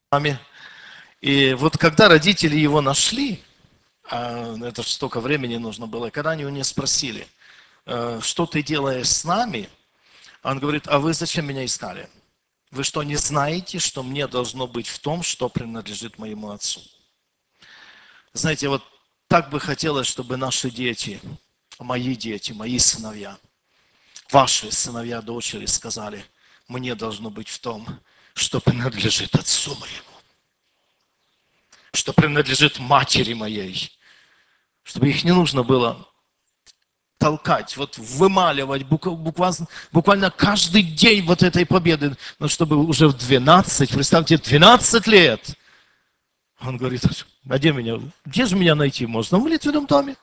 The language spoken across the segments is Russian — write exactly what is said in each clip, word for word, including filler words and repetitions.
маме. И вот когда родители его нашли, а это ж столько времени нужно было, и когда они у нее спросили, «Э, что ты делаешь с нами, он говорит, а вы зачем меня искали? Вы что, не знаете, что мне должно быть в том, что принадлежит моему отцу? Знаете, вот так бы хотелось, чтобы наши дети, мои дети, мои сыновья, ваши сыновья, дочери сказали, мне должно быть в том, что принадлежит отцу моему, что принадлежит матери моей, чтобы их не нужно было толкать, вот вымаливать буквально, буквально каждый день вот этой победы, но чтобы уже в двенадцать, представьте, двенадцать лет, он говорит, а где меня, где же меня найти можно? В молитвенном доме.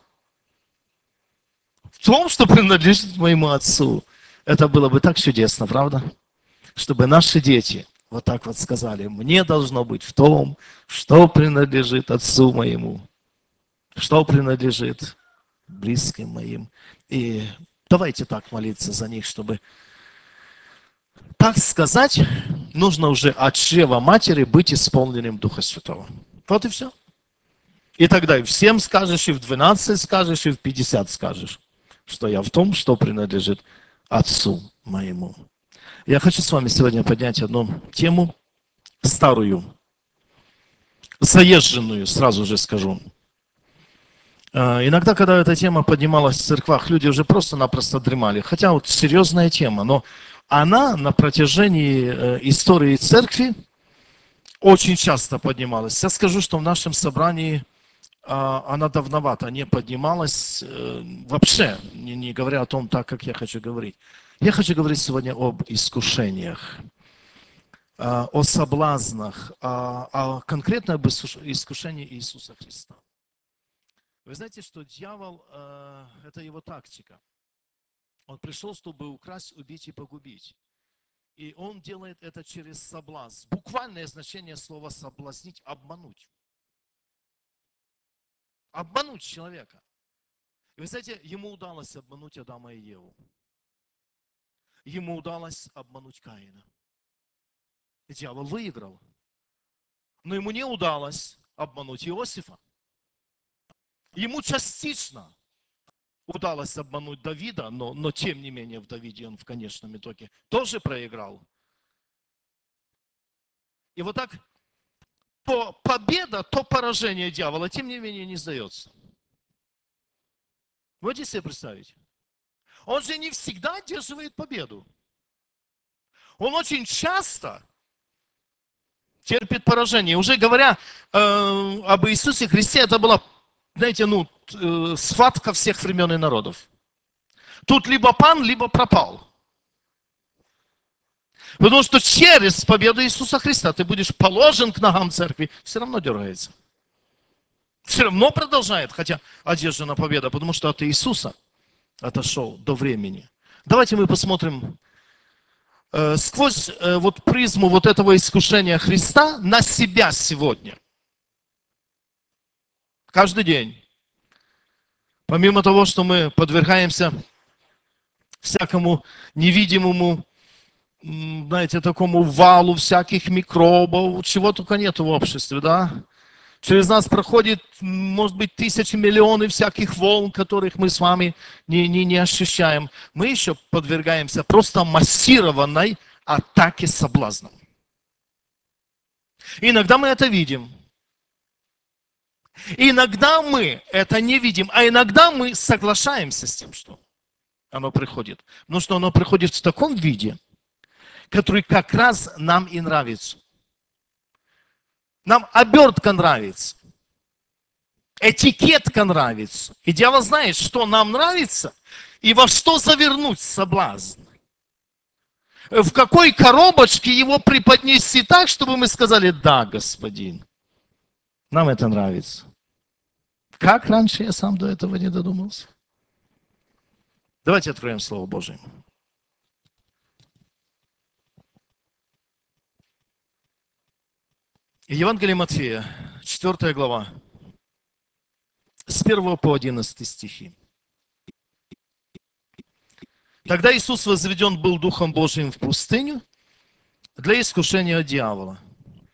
В том, что принадлежит моему отцу. Это было бы так чудесно, правда? Чтобы наши дети вот так вот сказали, мне должно быть в том, что принадлежит отцу моему, что принадлежит близким моим. И давайте так молиться за них, чтобы так сказать, нужно уже от чрева матери быть исполненным Духа Святого. Вот и все. И тогда и в семь скажешь, и в двенадцать скажешь, и в пятьдесят скажешь, что я в том, что принадлежит отцу моему. Я хочу с вами сегодня поднять одну тему, старую, заезженную, сразу же скажу. Иногда, когда эта тема поднималась в церквах, люди уже просто-напросто дремали. Хотя вот серьезная тема, но она на протяжении истории церкви очень часто поднималась. Я скажу, что в нашем собрании она давновато не поднималась вообще, не говоря о том, так, как я хочу говорить. Я хочу говорить сегодня об искушениях, о соблазнах, а конкретно об искушении Иисуса Христа. Вы знаете, что дьявол э, – это его тактика. Он пришел, чтобы украсть, убить и погубить. И он делает это через соблазн. Буквальное значение слова «соблазнить» – обмануть. Обмануть человека. И вы знаете, ему удалось обмануть Адама и Еву. Ему удалось обмануть Каина. И дьявол выиграл. Но ему не удалось обмануть Иосифа. Ему частично удалось обмануть Давида, но, но тем не менее в Давиде он в конечном итоге тоже проиграл. И вот так то победа, то поражение дьявола, тем не менее, не сдается. Можете себе представить? Он же не всегда одерживает победу. Он очень часто терпит поражение. Уже говоря э, об Иисусе Христе, это была, знаете, ну, э, схватка всех времен и народов. Тут либо пан, либо пропал. Потому что через победу Иисуса Христа ты будешь положен к ногам церкви, все равно дергается. Все равно продолжает, хотя одержана победа, потому что от Иисуса отошел до времени. Давайте мы посмотрим э, сквозь э, вот призму вот этого искушения Христа на себя сегодня. Каждый день. Помимо того, что мы подвергаемся всякому невидимому, знаете, такому валу всяких микробов, чего только нет в обществе, да? Через нас проходит, может быть, тысячи, миллионы всяких волн, которых мы с вами не, не, не ощущаем. Мы еще подвергаемся просто массированной атаке соблазна. Иногда мы это видим. Иногда мы это не видим, а иногда мы соглашаемся с тем, что оно приходит. Потому что оно приходит в таком виде, который как раз нам и нравится. Нам обертка нравится. Этикетка нравится. И дьявол знает, что нам нравится и во что завернуть соблазн. В какой коробочке его преподнести так, чтобы мы сказали: да, господин, нам это нравится. Как раньше я сам до этого не додумался? Давайте откроем Слово Божие. Евангелие Матфея, четвёртая глава, с первого по одиннадцатый стихи. Тогда Иисус возведен был Духом Божиим в пустыню для искушения дьявола.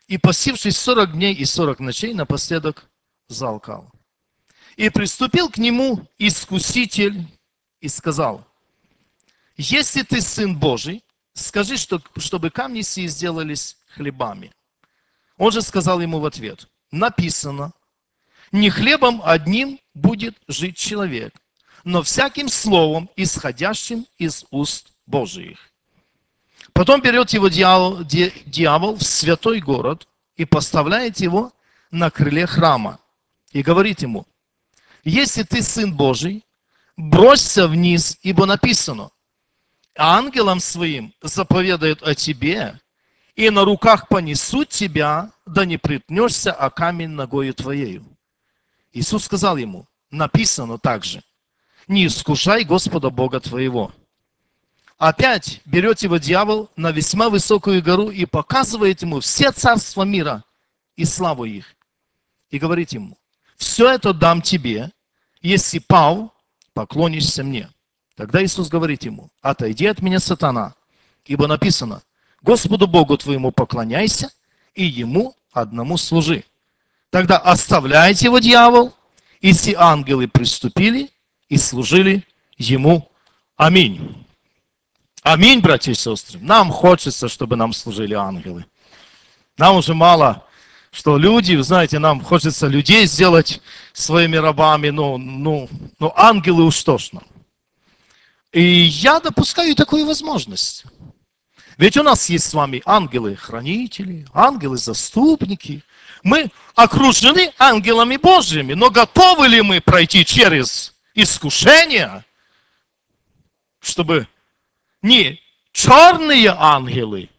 И постившись сорок дней и сорок ночей, напоследок заалкал. И приступил к нему искуситель и сказал: если ты Сын Божий, скажи, что, чтобы камни сии сделались хлебами. Он же сказал ему в ответ: написано, не хлебом одним будет жить человек, но всяким словом, исходящим из уст Божиих. Потом берет его дьявол, дьявол в святой город и поставляет его на крыле храма. И говорит ему: если ты Сын Божий, бросься вниз, ибо написано, ангелам своим заповедают о тебе, и на руках понесут тебя, да не приткнешься о камень ногою твоею. Иисус сказал ему: написано также, не искушай Господа Бога твоего. Опять берет его дьявол на весьма высокую гору и показывает ему все царства мира и славу их. И говорит ему: все это дам тебе, если пал, поклонишься мне. Тогда Иисус говорит ему: отойди от меня, сатана, ибо написано, Господу Богу твоему поклоняйся и Ему одному служи. Тогда оставляйте его дьявол, и все ангелы приступили и служили Ему. Аминь. Аминь, братья и сестры. Нам хочется, чтобы нам служили ангелы. Нам уже мало, что люди, вы знаете, нам хочется людей сделать своими рабами, но, ну, но ангелы уж точно. И я допускаю такую возможность. Ведь у нас есть с вами ангелы-хранители, ангелы-заступники. Мы окружены ангелами Божьими, но готовы ли мы пройти через искушение, чтобы не черные ангелы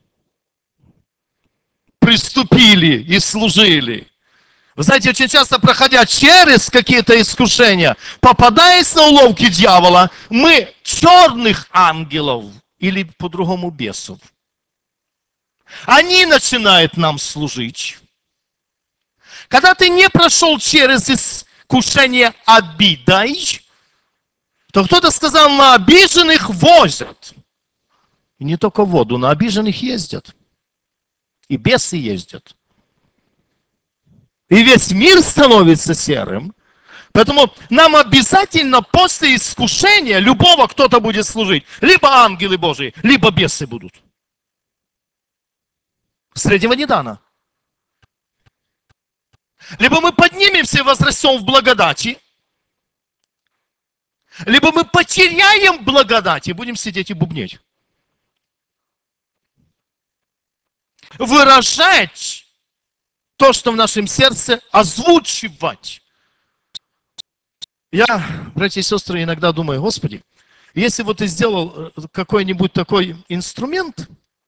приступили и служили? Вы знаете, очень часто, проходя через какие-то искушения, попадаясь на уловки дьявола, мы черных ангелов, или по-другому бесов, они начинают нам служить. Когда ты не прошел через искушение обидой, то кто-то сказал, на обиженных возят. И не только воду, на обиженных ездят. И бесы ездят. И весь мир становится серым. Поэтому нам обязательно после искушения любого кто-то будет служить. Либо ангелы Божии, либо бесы будут. Среднего не дано. Либо мы поднимемся и возрастем в благодати, либо мы потеряем благодать и будем сидеть и бубнеть. Выражать то, что в нашем сердце, озвучивать. Я, братья и сестры, иногда думаю: Господи, если вот ты сделал какой-нибудь такой инструмент,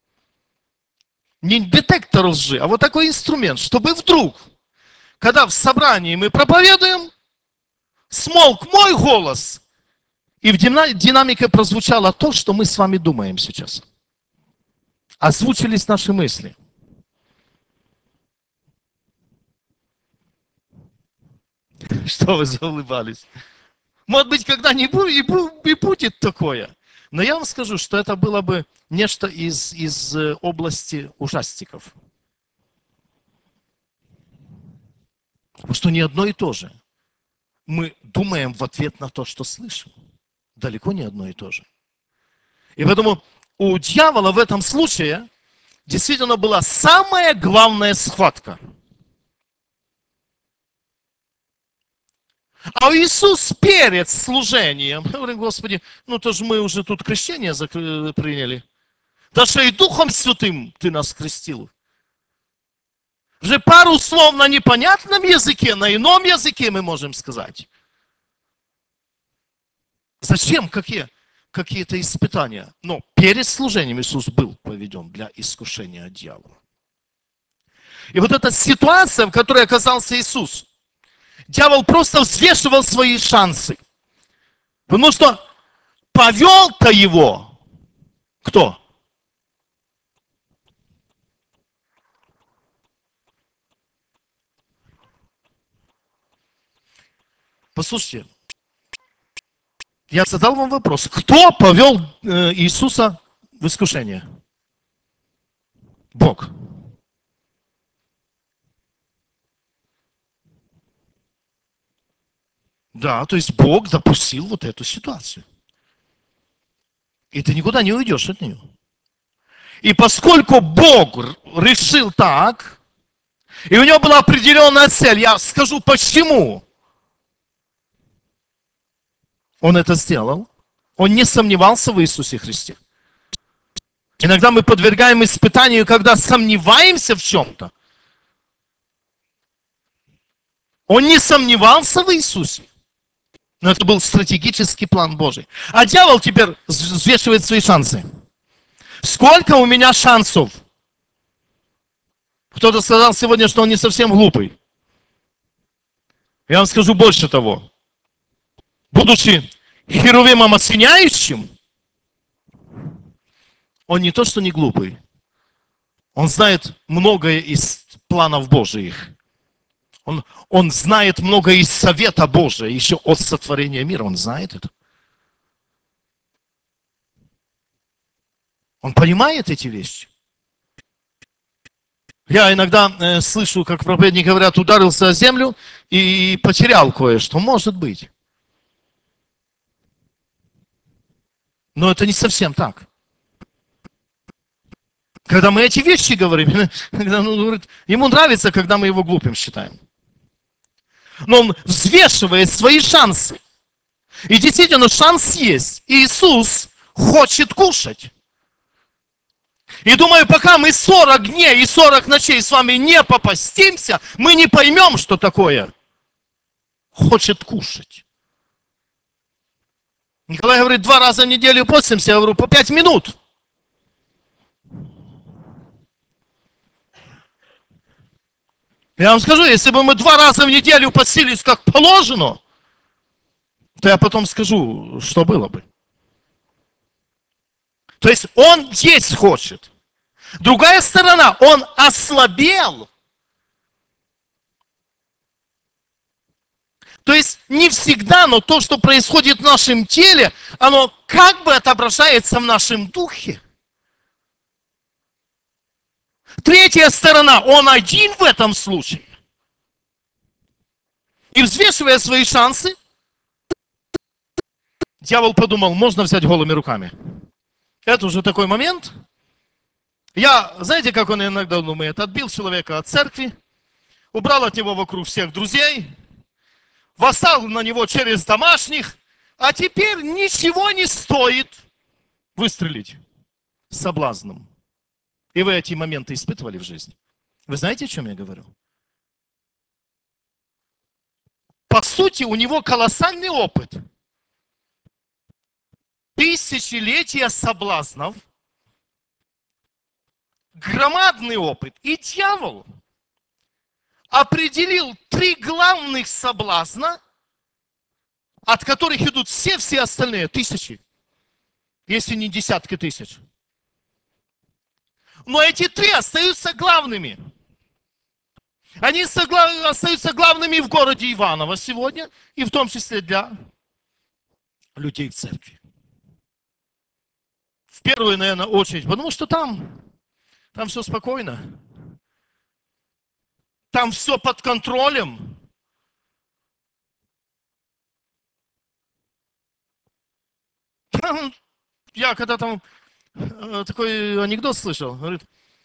не детектор лжи, а вот такой инструмент, чтобы вдруг, когда в собрании мы проповедуем, смолк мой голос, и в динамике прозвучало то, что мы с вами думаем сейчас. Озвучились наши мысли. Что вы заулыбались? Может быть, когда-нибудь и будет такое. Но я вам скажу, что это было бы нечто из, из области ужастиков. Потому что не одно и то же. Мы думаем в ответ на то, что слышим. Далеко не одно и то же. И поэтому у дьявола в этом случае действительно была самая главная схватка. А Иисус перед служением, говорит: Господи, ну то же мы уже тут крещение приняли. Даже и Духом Святым Ты нас крестил. Уже пару слов на непонятном языке, на ином языке мы можем сказать. Зачем? Какие? Какие-то испытания. Но перед служением Иисус был поведен для искушения дьявола. И вот эта ситуация, в которой оказался Иисус, дьявол просто взвешивал свои шансы. Потому что повел-то его кто? Послушайте, я задал вам вопрос. Кто повел Иисуса в искушение? Бог. Да, то есть Бог допустил вот эту ситуацию. И ты никуда не уйдешь от нее. И поскольку Бог решил так, и у него была определенная цель, я скажу почему он это сделал. Он не сомневался в Иисусе Христе. Иногда мы подвергаем испытанию, когда сомневаемся в чем-то. Он не сомневался в Иисусе. Но это был стратегический план Божий. А дьявол теперь взвешивает свои шансы. Сколько у меня шансов? Кто-то сказал сегодня, что он не совсем глупый. Я вам скажу больше того. Будучи херувимом осеняющим, он не то, что не глупый. Он знает многое из планов Божиих. Он, он знает многое из совета Божия, еще от сотворения мира. Он знает это. Он понимает эти вещи. Я иногда э, слышу, как проповедники говорят, ударился о землю и потерял кое-что. Может быть. Но это не совсем так. Когда мы эти вещи говорим, когда он говорит, ему нравится, когда мы его глупым считаем. Но он взвешивает свои шансы. И действительно, шанс есть. Иисус хочет кушать. И думаю, пока мы сорок дней и сорок ночей с вами не попастимся, мы не поймем, что такое хочет кушать. Николай говорит, два раза в неделю постимся, я говорю, по пять минут. Я вам скажу, если бы мы два раза в неделю постились как положено, то я потом скажу, что было бы. То есть он есть хочет. Другая сторона, он ослабел. То есть не всегда, но то, что происходит в нашем теле, оно как бы отображается в нашем духе. Третья сторона, он один в этом случае. И взвешивая свои шансы, дьявол подумал, можно взять голыми руками. Это уже такой момент. Я, знаете, как он иногда думает, отбил человека от церкви, убрал от него вокруг всех друзей, восстал на него через домашних, а теперь ничего не стоит выстрелить с соблазном. И вы эти моменты испытывали в жизни. Вы знаете, о чем я говорю? По сути, у него колоссальный опыт. Тысячелетия соблазнов, громадный опыт. И дьявол определил три главных соблазна, от которых идут все-все остальные тысячи, если не десятки тысяч. Но эти три остаются главными. Они остаются главными в городе Иваново сегодня, и в том числе для людей в церкви. В первую, наверное, очередь, потому что там, там все спокойно. Там все под контролем. Я когда там такой анекдот слышал, говорит,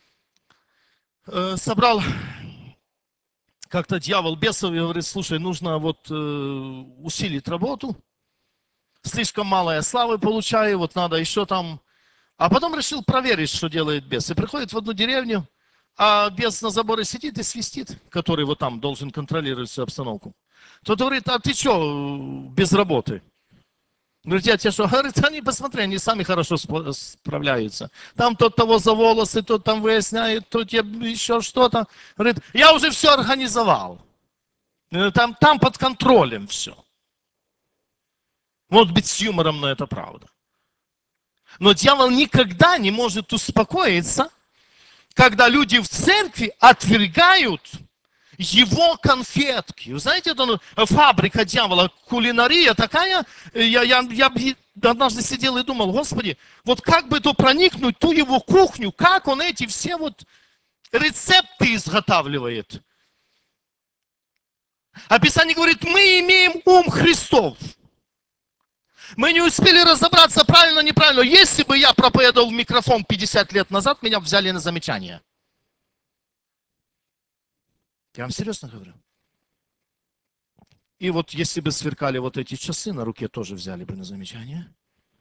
собрал как-то дьявол бесов и говорит, слушай, нужно вот усилить работу, слишком мало я славы получаю, вот надо еще там. А потом решил проверить, что делает бес. И приходит в одну деревню, а бес на заборе сидит и свистит, который вот там должен контролировать всю обстановку. Тот говорит, а ты что без работы? Говорит, я тебе что? Говорит, они, посмотри, они сами хорошо справляются. Там тот того за волосы, тот там выясняет, тот еще что-то. Говорит, я уже все организовал. Там, там под контролем все. Может быть, с юмором, но это правда. Но дьявол никогда не может успокоиться, когда люди в церкви отвергают его конфетки. Вы знаете, это фабрика дьявола, кулинария такая. Я, я, я однажды сидел и думал, Господи, вот как бы то проникнуть в ту его кухню, как он эти все вот рецепты изготавливает. А Писание говорит, мы имеем ум Христов. Мы не успели разобраться, правильно, неправильно. Если бы я проповедовал в микрофон пятьдесят лет назад, меня взяли на замечание. Я вам серьезно говорю. И вот если бы сверкали вот эти часы на руке, тоже взяли бы на замечание.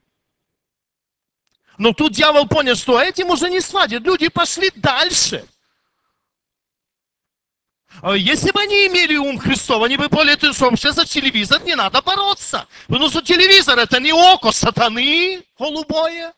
Но тут дьявол понял, что этим уже не хватит. Люди пошли дальше. Если бы они имели ум Христов, они бы поняли, что вообще за телевизор не надо бороться. Потому что телевизор это не око сатаны голубое.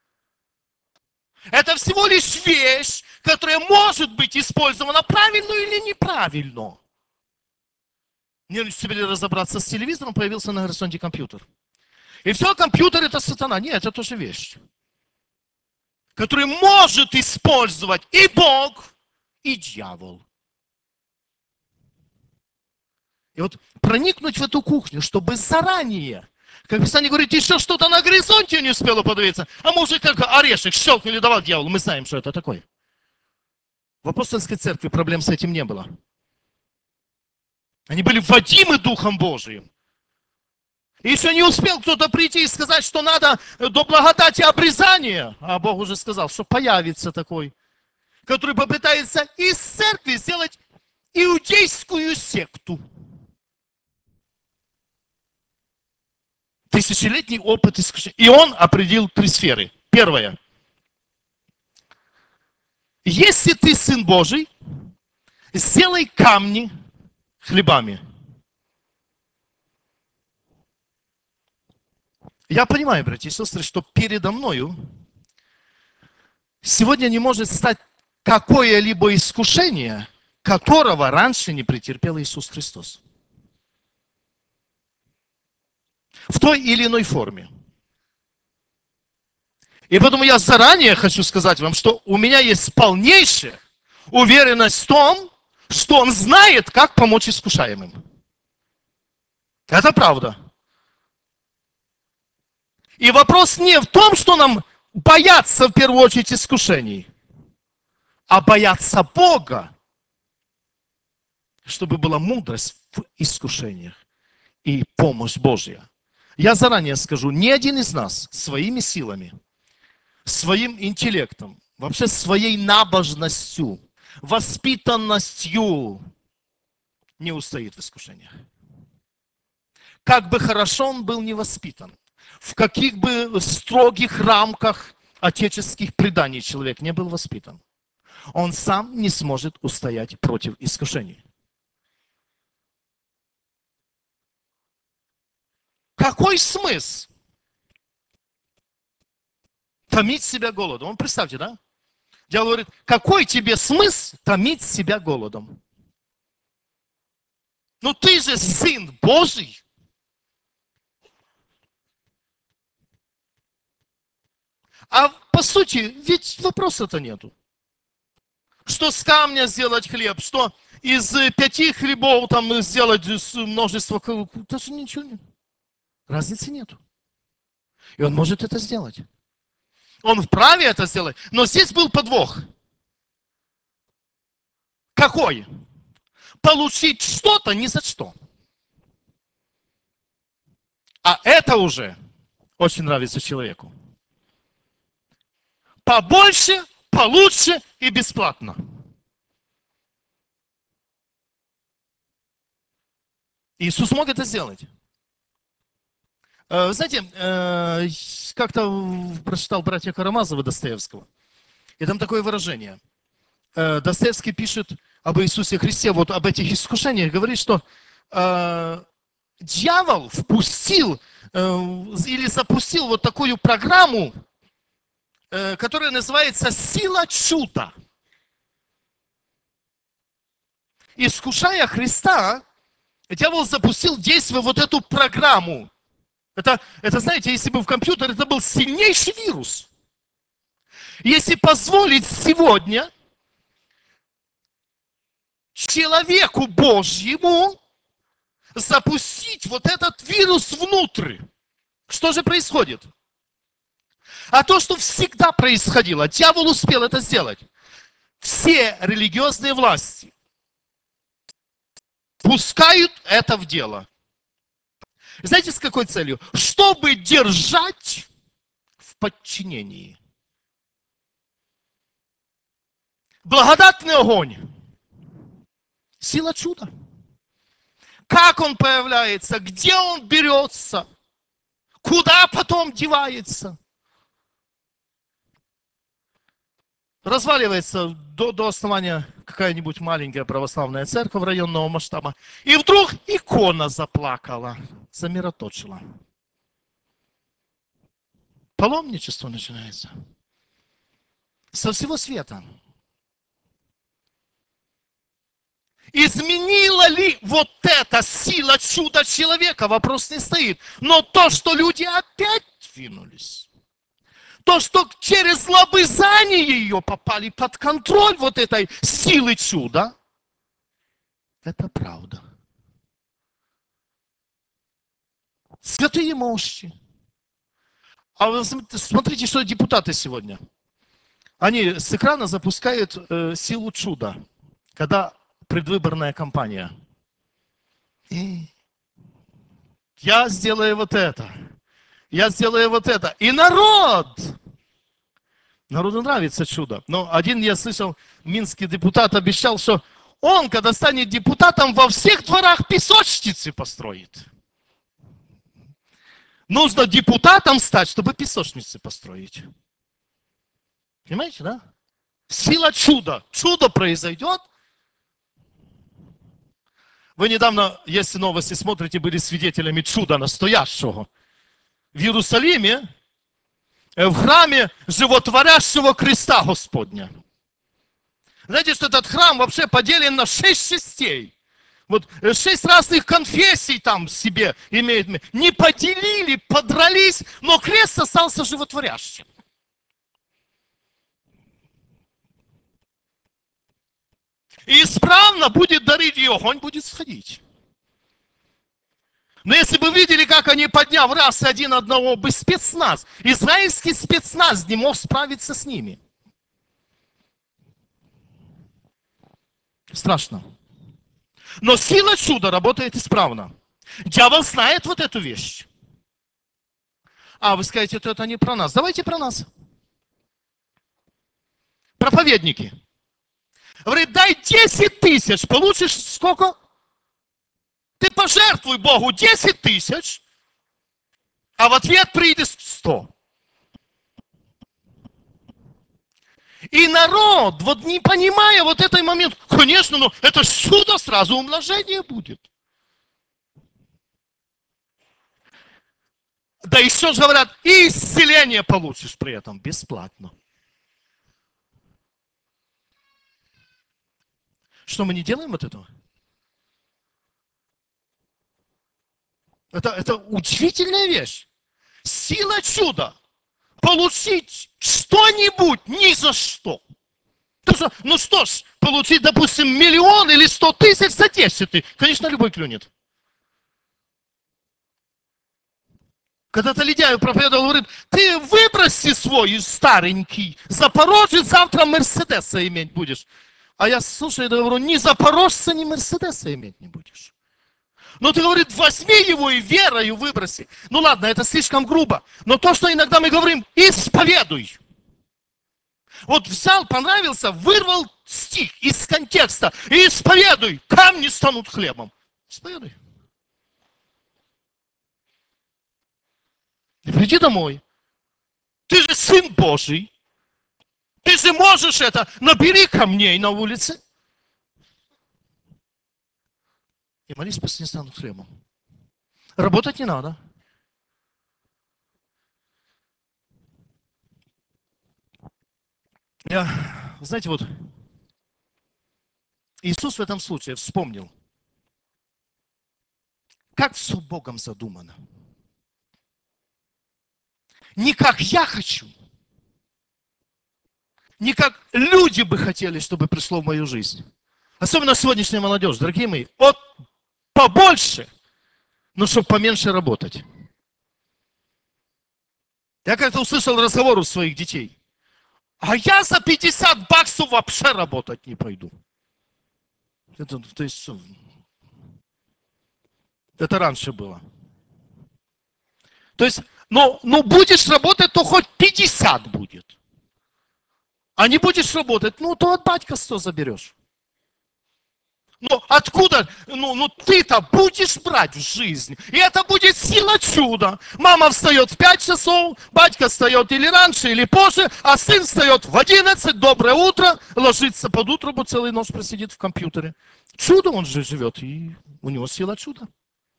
Это всего лишь вещь, которая может быть использована правильно или неправильно. Не успели разобраться с телевизором, появился на горизонте компьютер. И все, компьютер это сатана. Нет, это тоже вещь, которую может использовать и Бог, и дьявол. И вот проникнуть в эту кухню, чтобы заранее, как Писание говорит, еще что-то на горизонте не успело подавиться, а мы уже как орешек щелкнули, давал дьяволу, мы знаем, что это такое. В апостольской церкви проблем с этим не было. Они были водимы Духом Божиим. И еще не успел кто-то прийти и сказать, что надо до благодати обрезания, а Бог уже сказал, что появится такой, который попытается из церкви сделать иудейскую секту. Тысячелетний опыт искушения. И он определил три сферы. Первое. Если ты сын Божий, сделай камни хлебами. Я понимаю, братья и сестры, что передо мною сегодня не может стать какое-либо искушение, которого раньше не претерпел Иисус Христос. В той или иной форме. И поэтому я заранее хочу сказать вам, что у меня есть полнейшая уверенность в том, что Он знает, как помочь искушаемым. Это правда. И вопрос не в том, что нам бояться в первую очередь искушений, а бояться Бога, чтобы была мудрость в искушениях и помощь Божья. Я заранее скажу, ни один из нас своими силами, своим интеллектом, вообще своей набожностью, воспитанностью не устоит в искушениях. Как бы хорошо он был не воспитан, в каких бы строгих рамках отеческих преданий человек не был воспитан, он сам не сможет устоять против искушений. Какой смысл томить себя голодом? Он, представьте, да? Дьявол говорит, какой тебе смысл томить себя голодом? Ну ты же сын Божий. А по сути, ведь вопроса-то нету. Что с камня сделать хлеб, что из пяти хлебов там сделать множество, даже ничего нет. Разницы нету. И он может это сделать. Он вправе это сделать. Но здесь был подвох. Какой? Получить что-то ни за что. А это уже очень нравится человеку. Побольше, получше и бесплатно. Иисус мог это сделать. Вы знаете, как-то прочитал братья Карамазова Достоевского, и там такое выражение. Достоевский пишет об Иисусе Христе, вот об этих искушениях, говорит, что э, дьявол впустил э, или запустил вот такую программу, э, которая называется «Сила чуда». Искушая Христа, дьявол запустил действие вот эту программу. Это, это, знаете, если бы в компьютере, это был сильнейший вирус. Если позволить сегодня человеку Божьему запустить вот этот вирус внутрь, что же происходит? А то, что всегда происходило, дьявол успел это сделать. Все религиозные власти, пускают это в дело. Знаете, с какой целью? Чтобы держать в подчинении. Благодатный огонь. Сила чуда. Как он появляется, где он берется, куда потом девается. Разваливается до, до основания какая-нибудь маленькая православная церковь районного масштаба. И вдруг икона заплакала, замироточила. Паломничество начинается. Со всего света. Изменила ли вот эта сила чуда человека? Вопрос не стоит. Но то, что люди опять двинулись, то, что через лобызание ее попали под контроль вот этой силы чуда, это правда. Святые мощи. А вы смотрите, что депутаты сегодня. Они с экрана запускают э, силу чуда, когда предвыборная кампания. И я сделаю вот это. Я сделаю вот это. И народ! Народу нравится чудо. Но один, я слышал, минский депутат обещал, что он, когда станет депутатом, во всех дворах песочницы построит. Нужно депутатом стать, чтобы песочницы построить. Понимаете, да? Сила чуда. Чудо произойдет. Вы недавно, если новости смотрите, были свидетелями чуда настоящего. В Иерусалиме, в храме животворящего креста Господня. Знаете, что этот храм вообще поделен на шесть частей. Вот шесть разных конфессий там себе имеет. Не поделили, подрались, но крест остался животворящим. И исправно будет дарить, и огонь будет сходить. Но если бы видели, как они, подняв раз один одного, бы спецназ, израильский спецназ не мог справиться с ними. Страшно. Но сила чуда работает исправно. Дьявол знает вот эту вещь. А вы скажете, это, это не про нас. Давайте про нас. Проповедники. Говорит, дай десять тысяч, получишь сколько? Ты пожертвуй Богу десять тысяч, а в ответ придет сто. И народ, вот не понимая вот этот момент, конечно, ну это чудо, сразу умножение будет. Да еще же говорят, и исцеление получишь при этом бесплатно. Что мы не делаем от этого? Это, это удивительная вещь. Сила чуда. Получить что-нибудь ни за что. Ну что ж, получить, допустим, миллион или сто тысяч за десять тысяч. Конечно, любой клюнет. Когда-то Ледяев проповедовал, говорит, ты выброси свой старенький Запорожец, завтра Мерседеса иметь будешь. А я, слушай, я говорю, ни Запорожца, ни Мерседеса иметь не будешь. Но ты, говорит, возьми его и верою выброси. Ну ладно, это слишком грубо. Но то, что иногда мы говорим, исповедуй. Вот взял, понравился, вырвал стих из контекста. И исповедуй, камни станут хлебом. Исповедуй. И приди домой. Ты же сын Божий. Ты же можешь это. Набери камней на улице. И молись, пусть не станут хлебом. Работать не надо. Я, знаете, вот Иисус в этом случае вспомнил, как все Богом задумано. Не как я хочу, не как люди бы хотели, чтобы пришло в мою жизнь. Особенно сегодняшняя молодежь, дорогие мои, от побольше, но чтобы поменьше работать. Я как-то услышал разговор у своих детей. А я за пятьдесят баксов вообще работать не пойду. Это, то есть, Это раньше было. То есть, ну, ну будешь работать, то хоть пятьдесят будет. А не будешь работать, ну, то от батька сто заберешь. Ну, откуда? Ну, ну ты-то будешь брать в жизнь. И это будет сила чуда. Мама встает в пять часов, батька встает или раньше, или позже, а сын встает в одиннадцать, доброе утро, ложится под утро, бо целый ночь просидит в компьютере. Чудо он же живет, и у него сила чуда.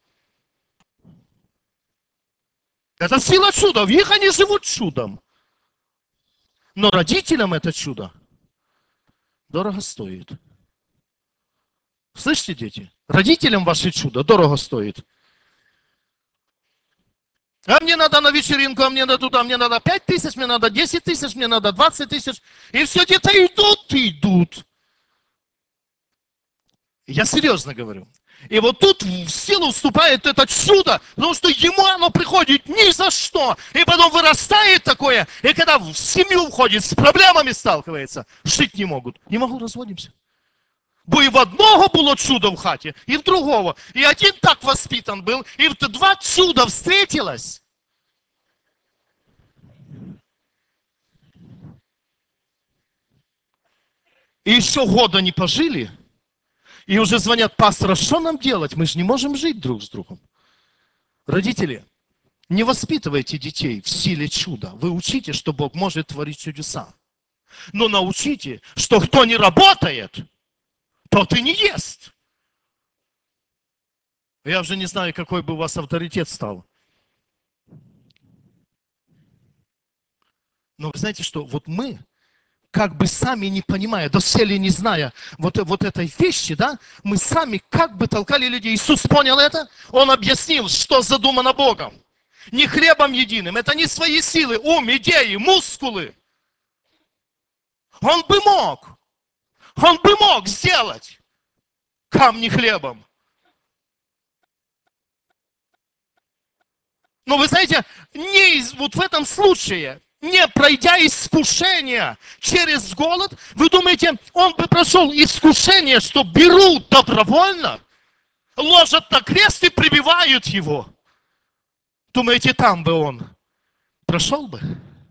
Это сила чуда, в них они живут чудом. Но родителям это чудо дорого стоит. Слышите, дети? Родителям ваше чудо дорого стоит. А мне надо на вечеринку, а мне надо туда, мне надо пять тысяч, мне надо десять тысяч, мне надо двадцать тысяч. И все где-то идут и идут. Я серьезно говорю. И вот тут в силу вступает это чудо, потому что ему оно приходит ни за что. И потом вырастает такое, и когда в семью входит, с проблемами сталкивается, жить не могут. Не могу, разводимся. Бо и в одного было чудо в хате, и в другого. И один так воспитан был, и два чуда встретилось. И еще года не пожили, и уже звонят: пастор, а что нам делать? Мы же не можем жить друг с другом. Родители, не воспитывайте детей в силе чуда. Вы учите, что Бог может творить чудеса. Но научите, что кто не работает, тот и не ест. Я уже не знаю, какой бы у вас авторитет стал. Но вы знаете что? Вот мы, как бы сами не понимая, доселе не зная вот, вот этой вещи, да, мы сами как бы толкали людей. Иисус понял это, Он объяснил, что задумано Богом. Не хлебом единым, это не свои силы, ум, идеи, мускулы. Он бы мог, Он бы мог сделать камни хлебом. Но вы знаете, не, вот в этом случае, не пройдя искушение через голод, вы думаете, он бы прошел искушение, что берут добровольно, ложат на крест и прибивают его. Думаете, там бы он прошел бы?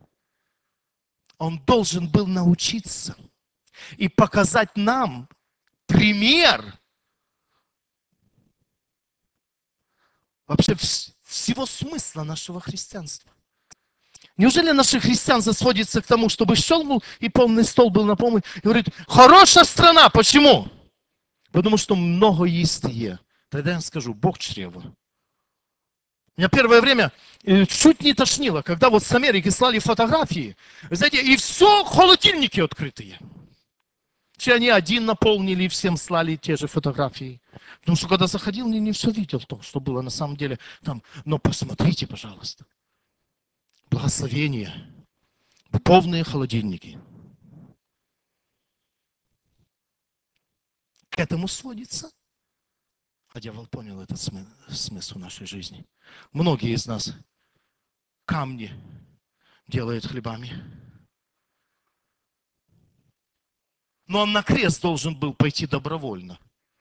Он должен был научиться и показать нам пример вообще всего смысла нашего христианства. Неужели наше христианство сводится к тому, чтобы щелкнул и полный стол был наполнен, и говорит: хорошая страна, почему? Потому что много истые. Тогда я скажу: Бог чрево. Меня первое время чуть не тошнило, когда вот с Америки слали фотографии, знаете, и все холодильники открытые. Все они один наполнили, и всем слали те же фотографии. Потому что когда заходил, не, не все видел то, что было на самом деле там. Но посмотрите, пожалуйста. Благословение. Полные холодильники. К этому сводится. А дьявол понял этот смысл нашей жизни. Многие из нас камни делают хлебами. Но он на крест должен был пойти добровольно.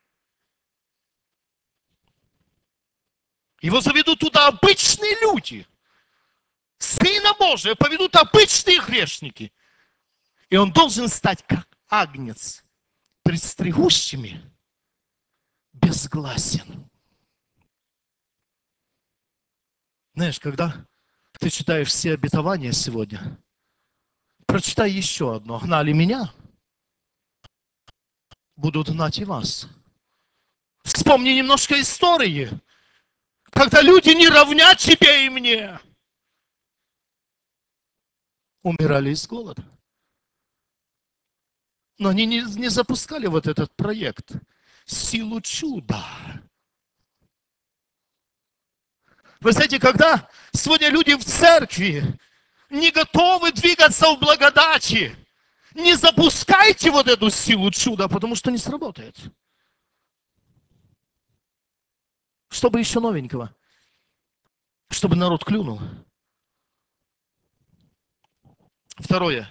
Его заведут туда обычные люди. Сына Божия поведут обычные грешники. И он должен стать как агнец, пред стригущими, безгласен. Знаешь, когда ты читаешь все обетования сегодня, прочитай еще одно. Гнали меня, будут гнать и вас. Вспомни немножко истории, когда люди не равнят тебе и мне. Умирали из голода. Но они не, не запускали вот этот проект. Силу чуда. Вы знаете, когда сегодня люди в церкви не готовы двигаться в благодати, не запускайте вот эту силу чуда, потому что не сработает. Чтобы еще новенького. Чтобы народ клюнул. Второе.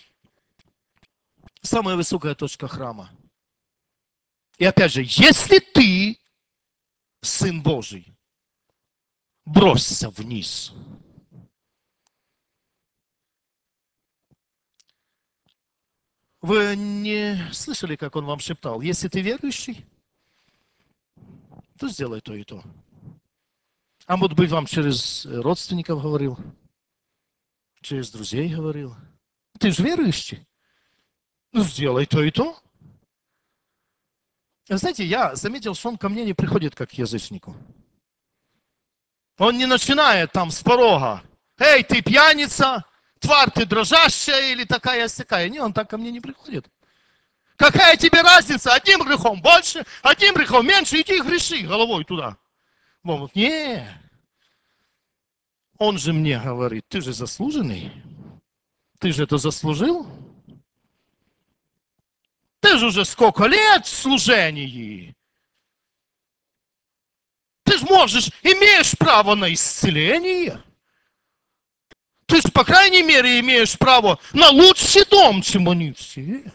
Самая высокая точка храма. И опять же, если ты Сын Божий, бросься вниз. Вы не слышали, как он вам шептал? Если ты верующий, то сделай то и то. А может быть, вам через родственников говорил, через друзей говорил. Ты же верующий. Ну, сделай то и то. Знаете, я заметил, что он ко мне не приходит как к язычнику. Он не начинает там с порога. Эй, ты пьяница, тварь ты дрожащая или такая-сякая. Не, он так ко мне не приходит. Какая тебе разница? Одним грехом больше, одним грехом меньше, иди греши головой туда. Вот, не. Он же мне говорит, ты же заслуженный. Ты же это заслужил. Ты же уже сколько лет в служении. Ты же можешь, имеешь право на исцеление. Ты же, по крайней мере, имеешь право на лучший дом, чем они все.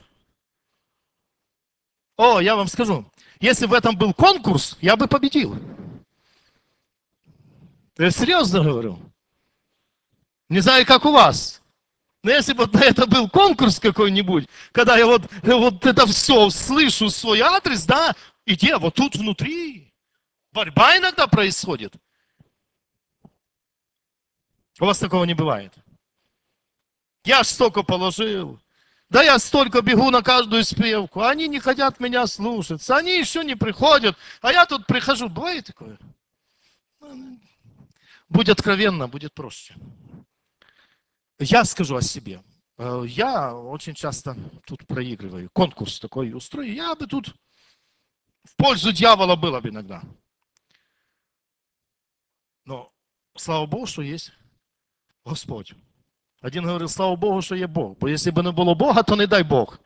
О, я вам скажу, если в этом был конкурс, я бы победил. Я серьезно говорю. Не знаю, как у вас. Но если бы вот это был конкурс какой-нибудь, когда я вот, вот это все слышу, свой адрес, да, иди, а вот тут внутри борьба иногда происходит. У вас такого не бывает. Я ж столько положил. Да я столько бегу на каждую спевку. Они не хотят меня слушаться. Они еще не приходят. А я тут прихожу. Бывает такое? Будь откровенно, будет проще. Я скажу о себе. Я очень часто тут проигрываю. Конкурс такой устрою. Я бы тут в пользу дьявола было бы иногда. Но слава Богу, что есть Господь. Один говорил, слава Богу, что есть Бог. Бо если бы не было Бога, то не дай Бог.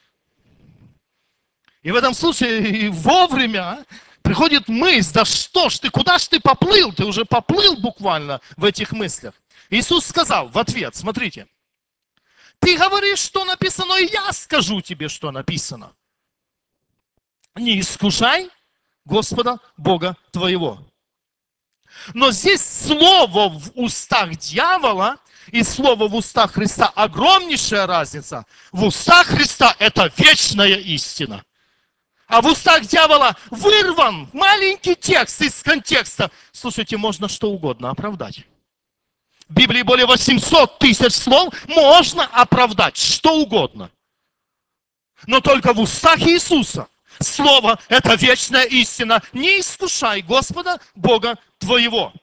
И в этом случае вовремя приходит мысль, да что ж ты, куда ж ты поплыл? Ты уже поплыл буквально в этих мыслях. Иисус сказал в ответ, смотрите, ты говоришь, что написано, и я скажу тебе, что написано. Не искушай Господа Бога твоего. Но здесь слово в устах дьявола и слово в устах Христа огромнейшая разница. В устах Христа это вечная истина. А в устах дьявола вырван маленький текст из контекста. Слушайте, можно что угодно оправдать. В Библии более восемьсот тысяч слов, можно оправдать что угодно. Но только в устах Иисуса слово – это вечная истина. Не искушай Господа Бога твоего.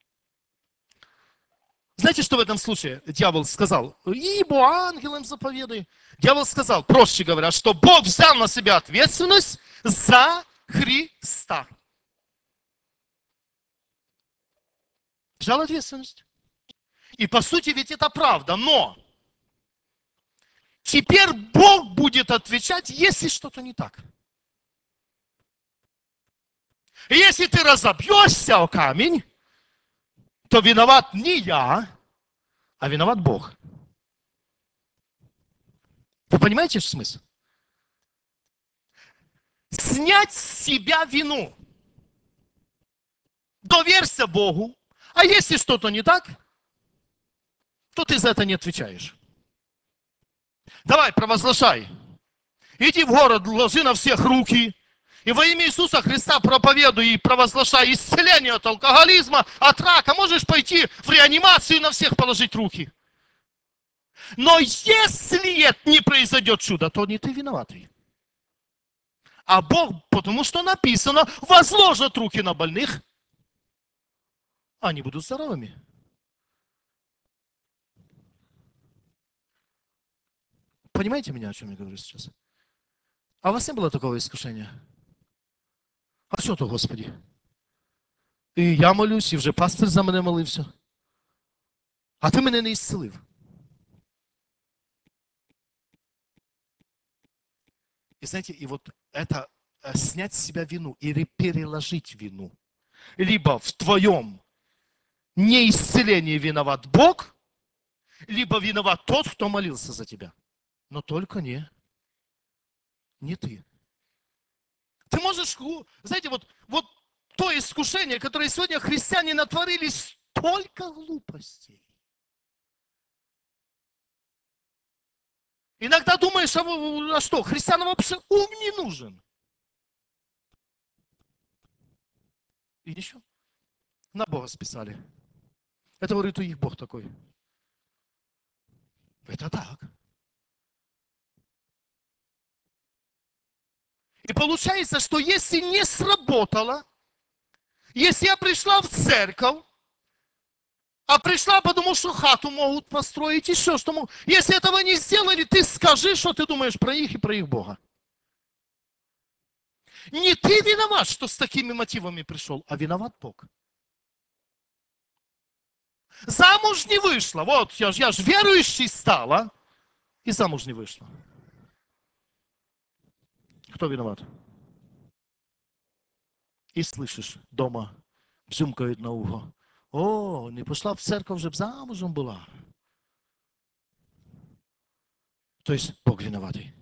Знаете, что в этом случае дьявол сказал? Ибо ангелам заповедай. Дьявол сказал, проще говоря, что Бог взял на себя ответственность за Христа. Взял ответственность. И по сути ведь это правда, но теперь Бог будет отвечать, если что-то не так. И если ты разобьешься о камень, то виноват не я, а виноват Бог. Вы понимаете смысл? Снять с себя вину. Доверься Богу. А если что-то не так, то ты за это не отвечаешь. Давай, провозглашай. Иди в город, ложи на всех руки. И во имя Иисуса Христа проповедуй и провозглашай исцеление от алкоголизма, от рака. Можешь пойти в реанимацию и на всех положить руки. Но если это не произойдет чудо, то не ты виноватый. А Бог, потому что написано, возложат руки на больных, они будут здоровыми. Понимаете меня, о чем я говорю сейчас? А у вас не было такого искушения? А що то, Господи? І я молюсь, і вже пастир за мене молився. А ти мене не ісцелив. И знаете, и вот это снять с себя вину или переложить вину. Либо в твоем неисцелении виноват Бог, либо виноват тот, кто молился за тебя. Но только не, не ты. Ты можешь, знаете, вот, вот то искушение, которое сегодня христиане натворили столько глупостей. Иногда думаешь, а, а что, христианам вообще ум не нужен. И еще на Бога списали. Это, говорит, у них Бог такой. Это так. И получается, что если не сработало, если я пришла в церковь, а пришла, потому что хату могут построить, еще что могут. Если этого не сделали, ты скажи, что ты думаешь про них и про их Бога. Не ты виноват, что с такими мотивами пришел, а виноват Бог. Замуж не вышла. Вот, я же я ж верующий стала, и замуж не вышла. Кто виноват? И слышишь, дома бзюмкают на ухо. О, не пошла в церковь, же замужем была. То есть Бог виноватый.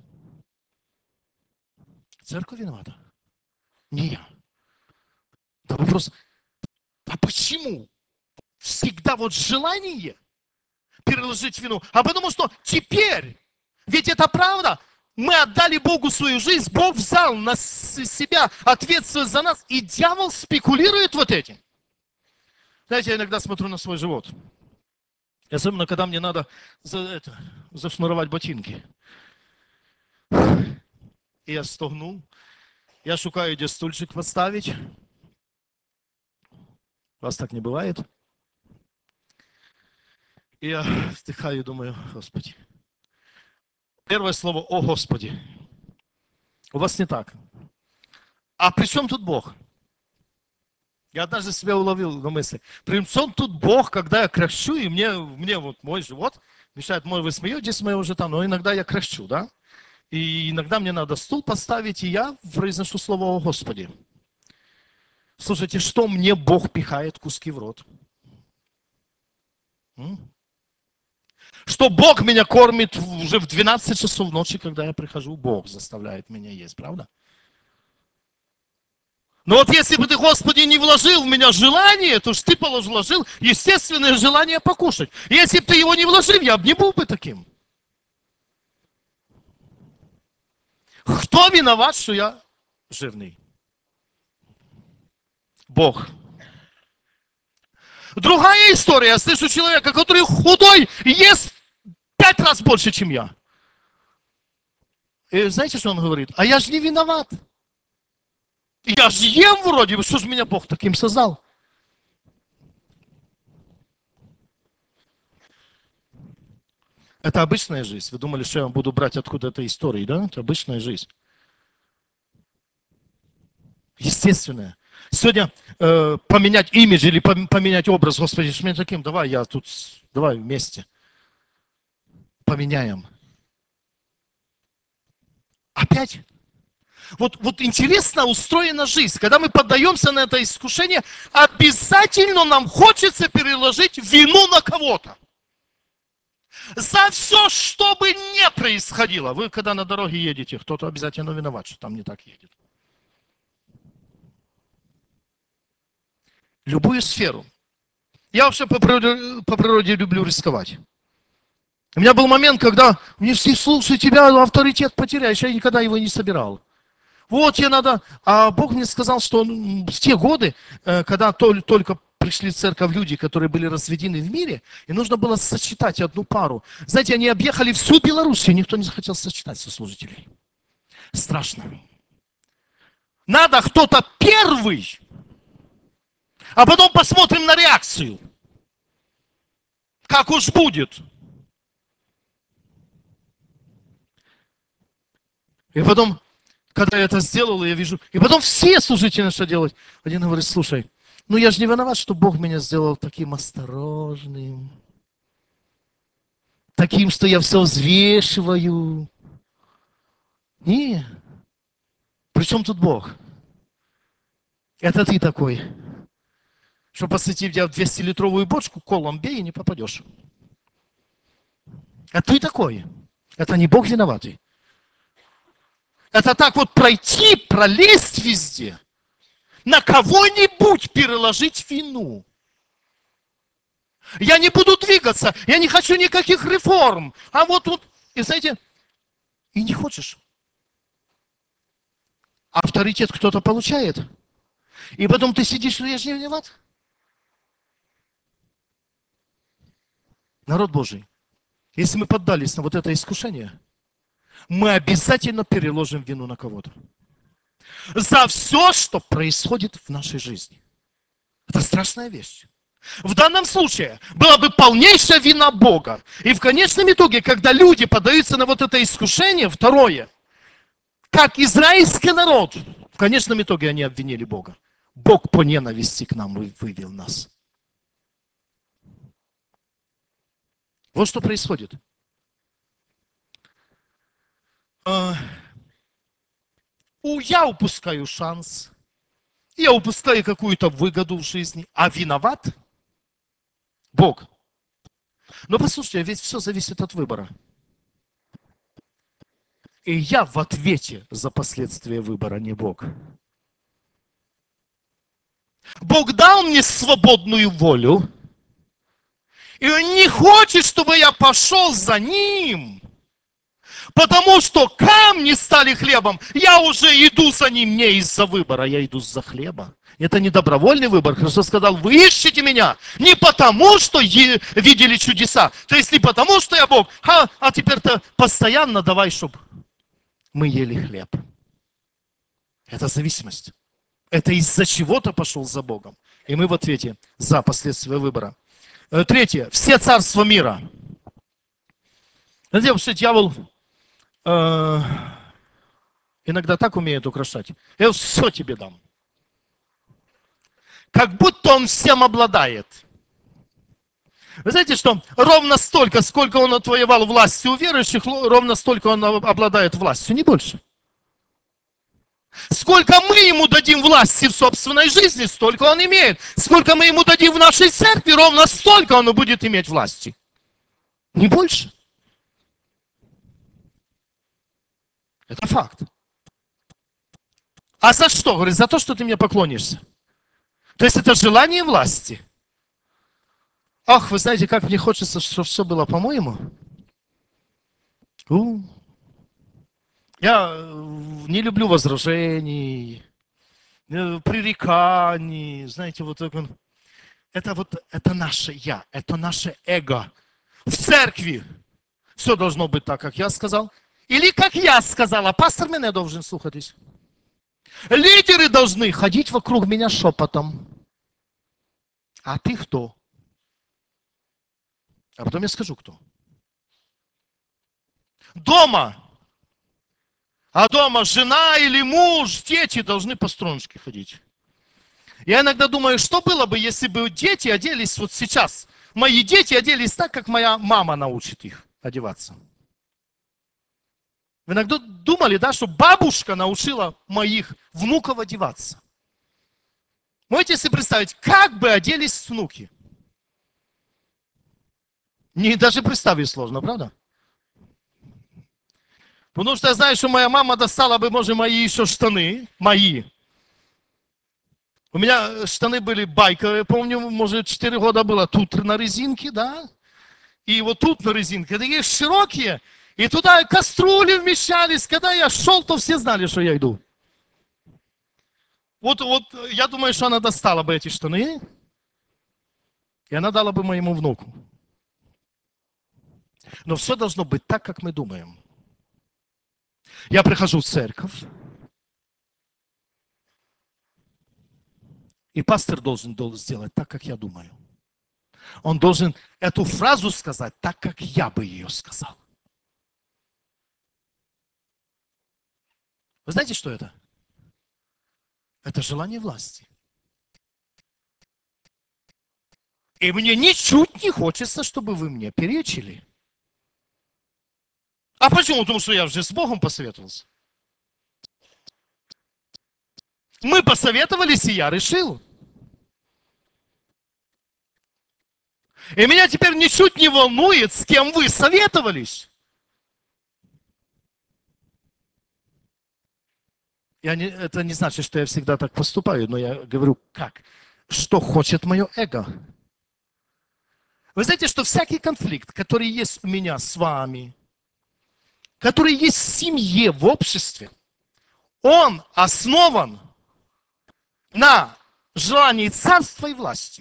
Церковь виновата. Не я. Да вопрос, а почему? Всегда вот желание переложить вину. А потому что теперь, ведь это правда, мы отдали Богу свою жизнь, Бог взял на себя ответственность за нас, и дьявол спекулирует вот этим. Знаете, я иногда смотрю на свой живот. Особенно, когда мне надо за, это, зашнуровать ботинки. И я стогну. Я шукаю, где стульчик поставить. У вас так не бывает? И я вздыхаю и думаю, Господи. Первое слово «О Господи». У вас не так. А при чем тут Бог? Я однажды себя уловил на мысли. При чем тут Бог, когда я кряхчу, и мне, мне вот мой живот мешает, может, вы смеетесь, мы уже там, но иногда я кряхчу, да? И иногда мне надо стул поставить, и я произношу слово «О Господи». Слушайте, что мне Бог пихает куски в рот? М? Что Бог меня кормит уже в двенадцать часов ночи, когда я прихожу, Бог заставляет меня есть, правда? Но вот если бы ты, Господи, не вложил в меня желание, то ж ты вложил естественное желание покушать. Если бы ты его не вложил, я бы не был бы таким. Кто виноват, что я жирный? Бог. Другая история. Я слышу человека, который худой и ест пять раз больше, чем я. И знаете, что он говорит? А я же не виноват. Я же ем вроде бы. Что же меня Бог таким создал? Это обычная жизнь. Вы думали, что я буду брать откуда-то истории, да? Это обычная жизнь. Естественная. Сегодня э, поменять имидж или поменять образ, Господи, что меня таким, давай я тут, давай вместе поменяем. Опять. Вот, вот интересно устроена жизнь. Когда мы поддаемся на это искушение, обязательно нам хочется переложить вину на кого-то. За все, что бы не происходило. Вы когда на дороге едете, кто-то обязательно виноват, что там не так едет. Любую сферу. Я вообще по природе, по природе люблю рисковать. У меня был момент, когда мне все, слушай, тебя авторитет потеряешь, я никогда его не собирал. Вот тебе надо, а Бог мне сказал, что в те годы, когда только пришли в церковь люди, которые были разведены в мире, и нужно было сочетать одну пару. Знаете, они объехали всю Белоруссию, никто не захотел сочетать сослужителей. Страшно. Надо кто-то первый, а потом посмотрим на реакцию. Как уж будет. И потом, когда я это сделал, я вижу, и потом все служители начали делать. Один говорит, слушай, ну я же не виноват, что Бог меня сделал таким осторожным. Таким, что я все взвешиваю. Не. При чем тут Бог? Это ты такой. Что посвятив тебя в двухсотлитровую бочку, колом бей и не попадешь. Это ты такой. Это не Бог виноватый. Это так вот пройти, пролезть везде. на кого-нибудь переложить вину. Я не буду двигаться, я не хочу никаких реформ. А вот тут, и знаете, и не хочешь. Авторитет кто-то получает. И потом ты сидишь, что я же не виноват. Народ Божий, если мы поддались на вот это искушение, мы обязательно переложим вину на кого-то. За все, что происходит в нашей жизни. Это страшная вещь. В данном случае была бы полнейшая вина Бога. И в конечном итоге, когда люди поддаются на вот это искушение, второе, как израильский народ, в конечном итоге они обвинили Бога. Бог по ненависти к нам вывел нас. Вот что происходит. Я упускаю шанс, я упускаю какую-то выгоду в жизни, а виноват Бог. Но послушайте, ведь все зависит от выбора. И я в ответе за последствия выбора, не Бог. Бог дал мне свободную волю, и Он не хочет, чтобы я пошел за Ним. Потому что камни стали хлебом. Я уже иду за ним не из-за выбора, я иду за хлеба. Это не добровольный выбор. Христос сказал, вы ищете меня не потому, что видели чудеса. То есть не потому, что я Бог. А, а теперь-то постоянно давай, чтобы мы ели хлеб. Это зависимость. Это из-за чего-то пошел за Богом. И мы в ответе за последствия выбора. Третье. Все царства мира. Знаете, что дьявол иногда так умеет украшать. Я все тебе дам. Как будто он всем обладает. Вы знаете, что ровно столько, сколько он отвоевал власти у верующих, ровно столько он обладает властью, не больше. Сколько мы ему дадим власти в собственной жизни, столько он имеет. Сколько мы ему дадим в нашей церкви, ровно столько он будет иметь власти. Не больше. Это факт. А за что? Говорит, за то, что ты мне поклонишься. То есть это желание власти. Ах, вы знаете, как мне хочется, чтобы все было по-моему. У. Я не люблю возражений, пререканий. Знаете, вот так он. Это вот, это наше я, это наше эго. В церкви все должно быть так, как я сказал. Или как я сказала, пастор меня должен слухаться. Лидеры должны ходить вокруг меня шепотом. А ты кто? А потом я скажу, кто. Дома. А дома жена или муж, дети должны по струночке ходить. Я иногда думаю, что было бы, если бы дети оделись вот сейчас. Мои дети оделись так, как моя мама научит их одеваться. Вы иногда думали, да, что бабушка научила моих внуков одеваться? Можете себе представить, как бы оделись внуки? Не даже представить сложно, правда? Потому что я знаю, что моя мама достала бы, может, мои еще штаны, мои. У меня штаны были байковые, помню, может, четыре года было тут на резинке, да? И вот тут на резинке, такие широкие. И туда кастрюли вмещались. Когда я шел, то все знали, что я иду. Вот, вот я думаю, что она достала бы эти штаны. И она дала бы моему внуку. Но все должно быть так, как мы думаем. Я прихожу в церковь. И пастор должен, должен сделать так, как я думаю. Он должен эту фразу сказать так, как я бы ее сказал. Вы знаете, что это? Это желание власти. И мне ничуть не хочется, чтобы вы мне перечили. А почему? Потому что я уже с Богом посоветовался. Мы посоветовались, и я решил. И меня теперь ничуть не волнует, с кем вы советовались. Я не, это не значит, что я всегда так поступаю, но я говорю, как? Что хочет мое эго? Вы знаете, что всякий конфликт, который есть у меня с вами, который есть в семье, в обществе, он основан на желании царства и власти.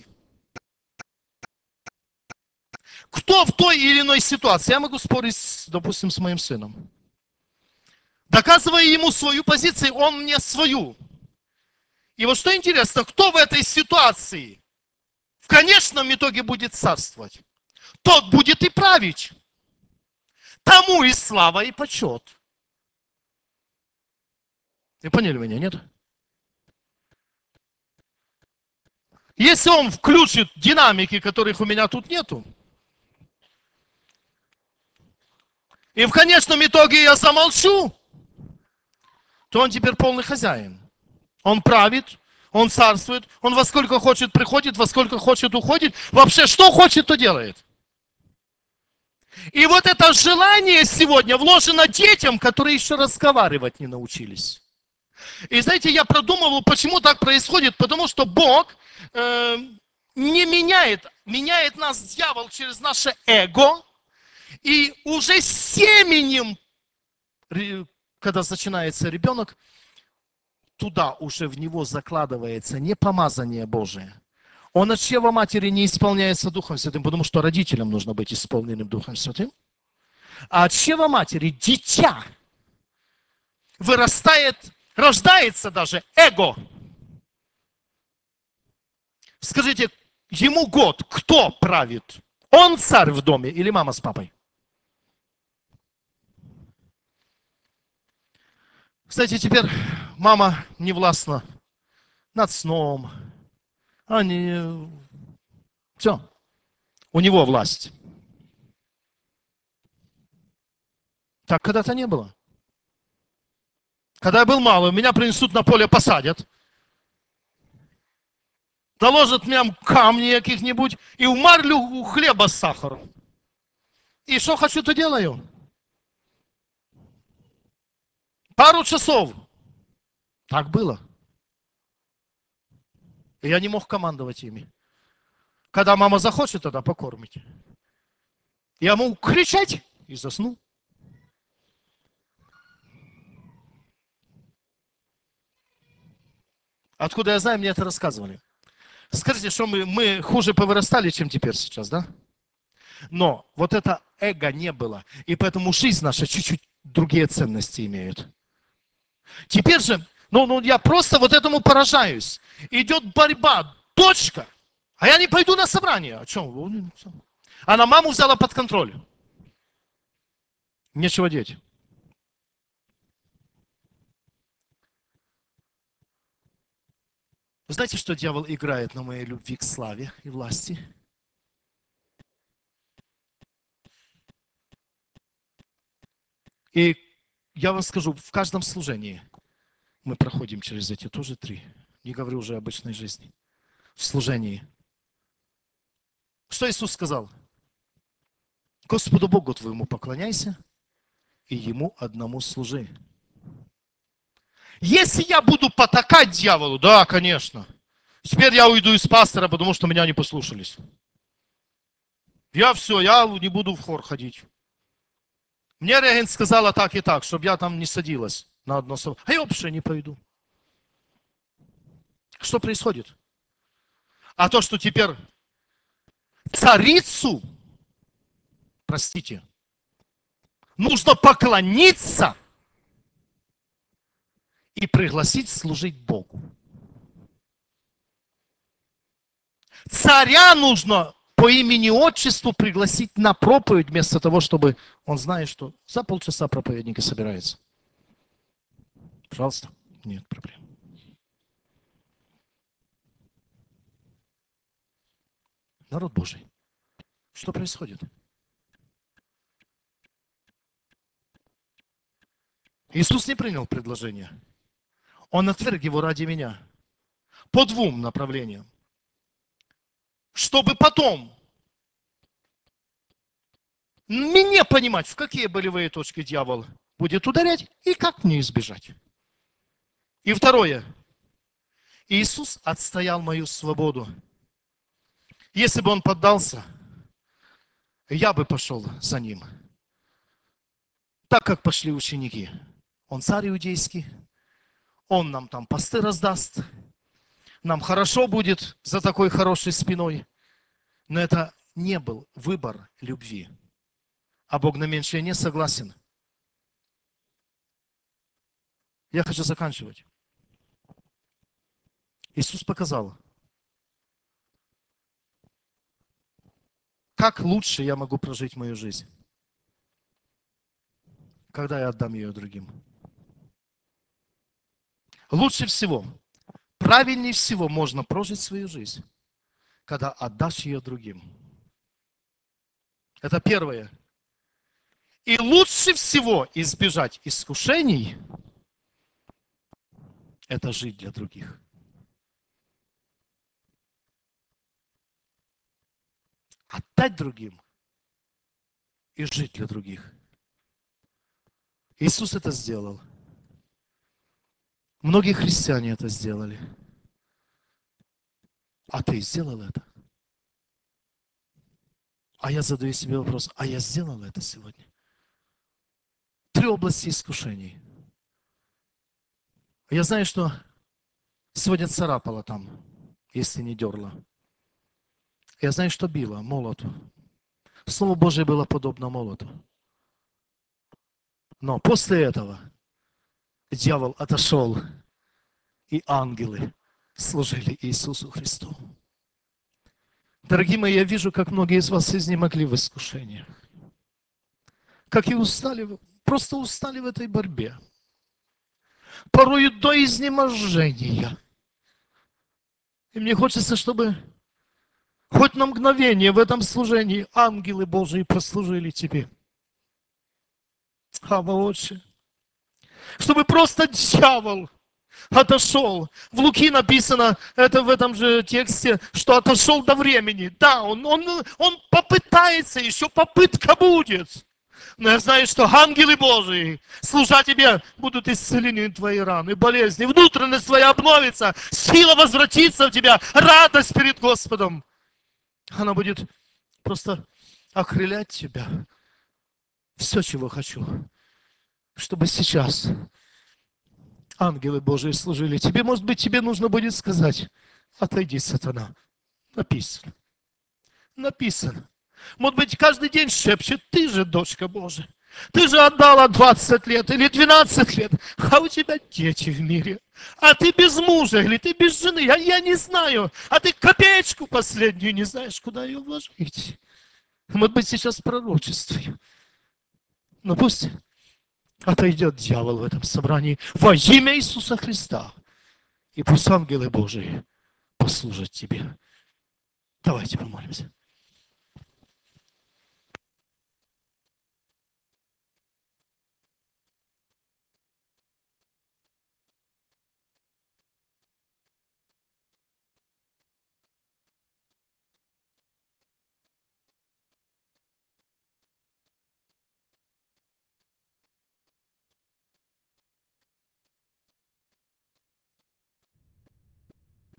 Кто в той или иной ситуации, я могу спорить, допустим, с моим сыном, доказывая ему свою позицию, он мне свою. И вот что интересно, кто в этой ситуации в конечном итоге будет царствовать? Тот будет и править. Тому и слава, и почет. Вы поняли меня, нет? Если он включит динамики, которых у меня тут нету, и в конечном итоге я замолчу, то он теперь полный хозяин. Он правит, он царствует, он во сколько хочет приходит, во сколько хочет уходит. Вообще, что хочет, то делает. И вот это желание сегодня вложено детям, которые еще разговаривать не научились. И знаете, я продумывал, почему так происходит. Потому что Бог э, не меняет, меняет нас дьявол через наше эго. И уже семенем, когда начинается ребенок, туда уже в него закладывается не помазание Божие. Он от чрева матери не исполняется Духом Святым, потому что родителям нужно быть исполненным Духом Святым. А от чрева матери дитя вырастает, рождается даже эго. Скажите, ему год, кто правит? Он царь в доме или мама с папой? Кстати, теперь мама не властна над сном. Они... Все. У него власть. Так когда-то не было. Когда я был малый, меня принесут на поле, посадят. Доложат мне камни каких-нибудь и в марлю хлеба с сахаром. И что хочу, то делаю. Пару часов. Так было. И я не мог командовать ими. Когда мама захочет, тогда покормить. Я мог кричать и заснул. Откуда я знаю, мне это рассказывали. Скажите, что мы, мы хуже повырастали, чем теперь сейчас, да? Но вот это эго не было. И поэтому жизнь наша чуть-чуть другие ценности имеет. Теперь же, ну, ну я просто вот этому поражаюсь. Идет борьба, точка. А я не пойду на собрание. О чем? Она маму взяла под контроль. Нечего деть. Вы знаете, что дьявол играет на моей любви к славе и власти? И я вам скажу, в каждом служении мы проходим через эти тоже три. Не говорю уже о обычной жизни. В служении. Что Иисус сказал? Господу Богу твоему поклоняйся и Ему одному служи. Если я буду потакать дьяволу, да, конечно. Теперь я уйду из пастора, потому что меня не послушались. Я все, я не буду в хор ходить. Мне регент сказала так и так, чтобы я там не садилась на одно слово. А я вообще не пойду. Что происходит? А то, что теперь царицу, простите, нужно поклониться и пригласить служить Богу. Царя нужно по имени-отчеству пригласить на проповедь, вместо того, чтобы он знает, что за полчаса проповедник и собирается. Пожалуйста, нет проблем. Народ Божий, что происходит? Иисус не принял предложение. Он отверг его ради меня. По двум направлениям. Чтобы потом мне понимать, в какие болевые точки дьявол будет ударять и как мне избежать. И второе. Иисус отстоял мою свободу. Если бы Он поддался, я бы пошел за Ним. Так, как пошли ученики. Он царь иудейский, Он нам там посты раздаст, нам хорошо будет за такой хорошей спиной. Но это не был выбор любви. А Бог на меньшее не согласен. Я хочу заканчивать. Иисус показал, как лучше я могу прожить мою жизнь, когда я отдам ее другим. Лучше всего, правильнее всего можно прожить свою жизнь, когда отдашь ее другим. Это первое. И лучше всего избежать искушений – это жить для других. Отдать другим и жить для других. Иисус это сделал. Многие христиане это сделали. А ты сделал это? А я задаю себе вопрос, а я сделал это сегодня? Три области искушений. Я знаю, что сегодня царапало там, если не дерло. Я знаю, что било молоту. Слово Божие было подобно молоту. Но после этого дьявол отошел, и ангелы служили Иисусу Христу. Дорогие мои, я вижу, как многие из вас изнемогли в искушениях. Как и устали, просто устали в этой борьбе. Порой до изнеможения. И мне хочется, чтобы хоть на мгновение в этом служении ангелы Божии послужили тебе. Ава Отче. Чтобы просто дьявол отошел. В Луки написано, это в этом же тексте, что отошел до времени. Да, он, он, он попытается, еще попытка будет. Но я знаю, что ангелы Божии, служа тебе, будут исцелены твои раны, болезни. Внутренность твоя обновится, сила возвратится в тебя, радость перед Господом. Она будет просто окрылять тебя. Все, чего хочу, чтобы сейчас ангелы Божии служили тебе. Может быть, тебе нужно будет сказать, отойди, сатана. Написано. Написано. Может быть, каждый день шепчет, ты же дочка Божия. Ты же отдала двадцать лет или двенадцать лет, а у тебя дети в мире. А ты без мужа или ты без жены, я, я не знаю. А ты копеечку последнюю не знаешь, куда ее вложить. Может быть, сейчас пророчествую. Но пусть отойдет дьявол в этом собрании во имя Иисуса Христа. И пусть ангелы Божии послужат тебе. Давайте помолимся.